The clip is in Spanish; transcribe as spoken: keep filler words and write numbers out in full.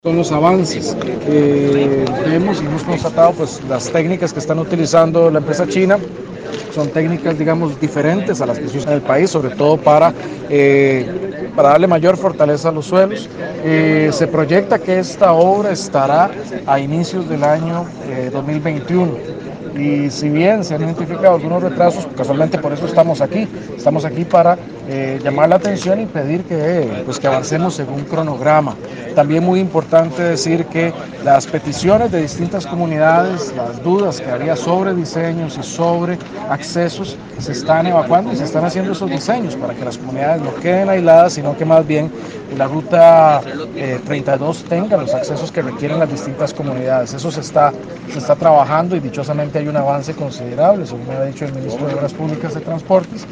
Son los avances. Eh, vemos y hemos constatado pues, las técnicas que están utilizando la empresa china. Son técnicas, digamos, diferentes a las que se usan en el país, sobre todo para, eh, para darle mayor fortaleza a los suelos. Eh, se proyecta que esta obra estará a inicios del año eh, dos mil veintiuno. Y si bien se han identificado algunos retrasos, casualmente por eso estamos aquí, estamos aquí para eh, llamar la atención y pedir que, pues, que avancemos según cronograma. También muy importante decir que las peticiones de distintas comunidades, las dudas que había sobre diseños y sobre accesos, se están evacuando y se están haciendo esos diseños para que las comunidades no queden aisladas, sino que más bien la ruta eh, treinta y dos tenga los accesos que requieren las distintas comunidades. Eso se está, se está trabajando y dichosamente hay un avance considerable, según me ha dicho el ministro de Obras Públicas y Transportes.